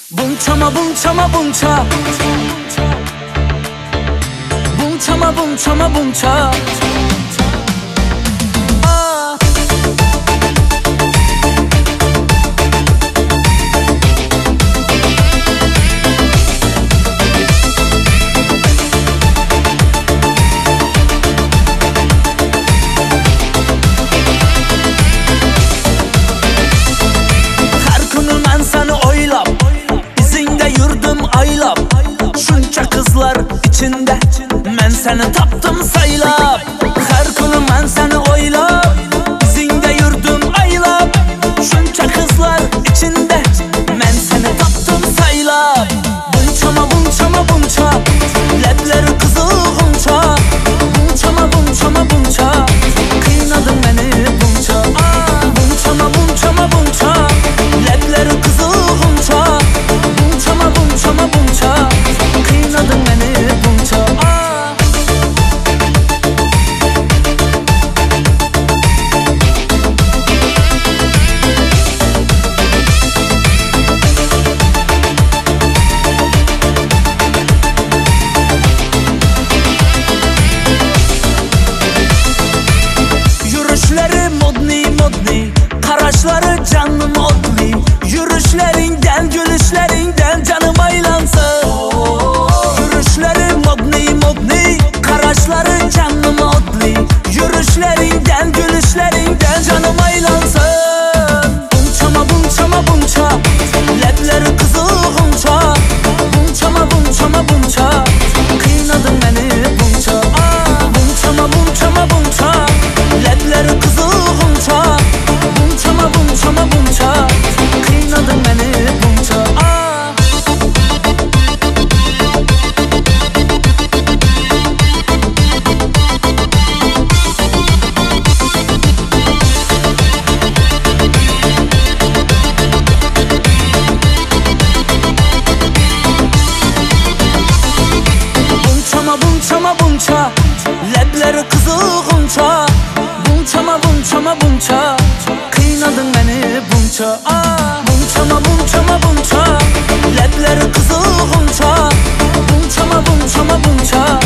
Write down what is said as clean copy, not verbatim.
Bunçama bunçama bunça, bunçama bunçama bunça. Şunca kızlar içinde mən səni tapdım saylab. Hər günü mən səni oylab, izində yürüdüm aylab. Şunca kızlar içinde mən səni tapdım saylab. Bunçama bunçama bunça, ləbləri qızılğunça. Bunçama bunçama bunça, qıynadın məni bunça. Bunçama bunçama bunça, ləbləri qızılğunça. Bunçama bunçama bunça, qıynadın məni bunça. Yürüşləri modni modni, qaraşları canım odli. Yürüşlərindən, gülüşlərindən canım aylansın. Yürüşləri modni modni, qaraşları canım odli. Yürüşlərindən, gülüşlərindən canım aylansın. Bunçama bunçama bunça, ləbləri qızılğunça. Bunçama bunçama bunça, qıynadın məni bunça. Bunçama bunçama bunça, ləbləri qızılğunça. Bunçama bunçama bunça, qıynadın məni bunça. Bunçama bunçama bunça, ləbləri qızılğunça. Bunçama bunçama bunça, qıynadın məni bunça. Bunçama bunçama bunça, ləbləri qızılğunça. Bunçama bunçama bunça.